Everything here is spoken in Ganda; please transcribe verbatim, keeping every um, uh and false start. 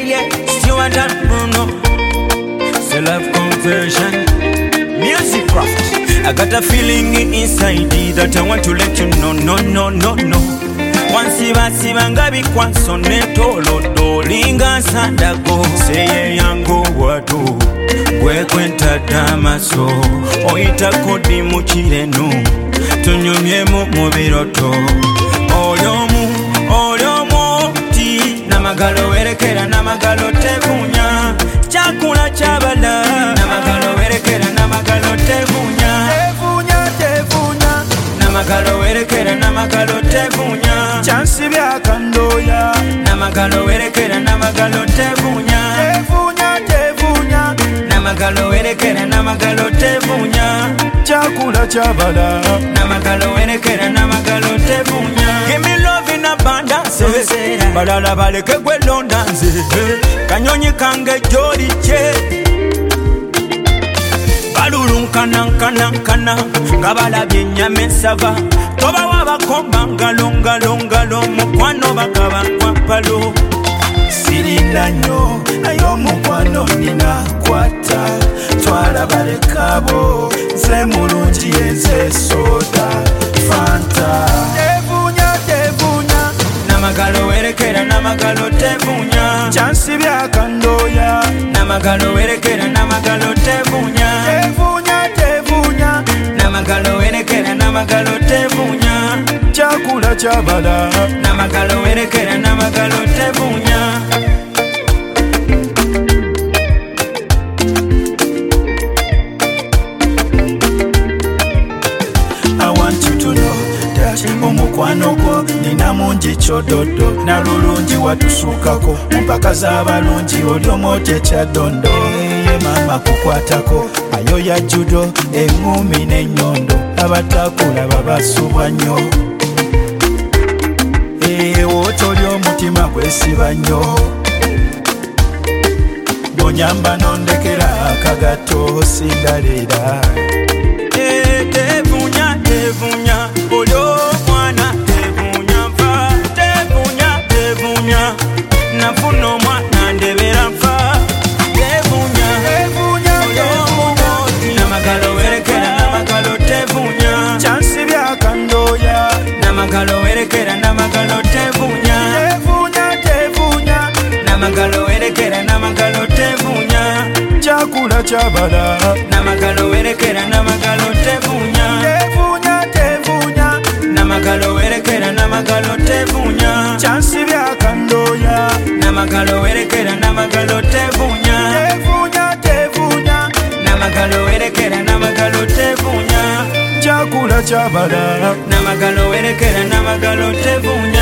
yeah, Stuart and Bruno. It's a love conversion. Music craft. I got a feeling inside that I want to let you know, no, no, no, no. Wansiba siba ngabi kwanso netolo dolinga sandago. Seye yango watu gwe kwenta damaso. Oita kodi muchirenu tunyumye mu mubiroto. Olyomu, olyomu ti namagalo werekera namagalo tevunya. Chakula chabala namagalo werekera namagalo tevunya. Tevunya, tevunya Namagalo werekera namagalo tevunya. Chansi bya kandoya Namagalo werekera namagalo tevunya. Tevunya, tevunya Namagalo werekera namagalo tevunya. Chakula chabala Namagalo werekera namagalo tevunya. Give me love in abundance. Balala baleke gwe londanze. Kanyonyi kange joli che. Balulunkana nkana nkana ngabalabye ennyama ensava. Toba wabakomba ngalo ngalo ngalo mukwano bakaba kwapalo. Sirinda nnyo naye omukwano nina kwata. Twala balekabo nze mulungi yenze soda fanta. Tevunya, tevunya Namagalo werekera namagalo tevunya. Chansi bya kandoya Namagalo werekera namagalo tevunya. Tevunya, tevunya Namagalo werekera namagalo tevunya. Chakula chabala Namagalo werekera namagalo tevunya. I want you to know that omukwano gwo nina mungi kyododo. Nalulungi watusukako mpaka z'abalungi oli omwote kyaddondo. Ye mama kukwatako ayo ya judo eŋŋumi n'ennyondo. Abatakulaba basubwa nnyo. Wootoli omutima gwesiba nnyo. Bonyamba nondekera akagato sindaleera. Tevunya tevunya olyo mwana tevunya nfa. Tevunya tevunya nafuna omwana ndebera nfa. Tevunya Tevunya, tevunya namagalo werekera namagalo tevunya. Chansi bya kandoya Namagalo werekera namagalo tevunya. Tevunya, tevunya Namagalo werekera namagalo tevunya. Chakula chabala Namagalo werekera namagalo tevunya. Tevunya, tevunya Namagalo werekera namagalo tevunya. Chansi bya kandoya Namagalo werekera namagalo tevunya. Tevunya, tevunya Namagalo werekera namagalo tevunya. Chakula chabala Namagalo werekera namagalo tevunya.